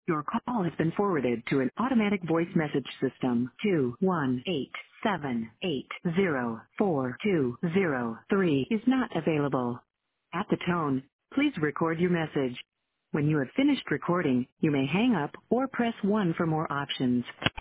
Your call has been forwarded to an automatic voice message system. 21878042003 is not available. At the tone, please record your message. When you have finished recording, you may hang up or press 1 for more options.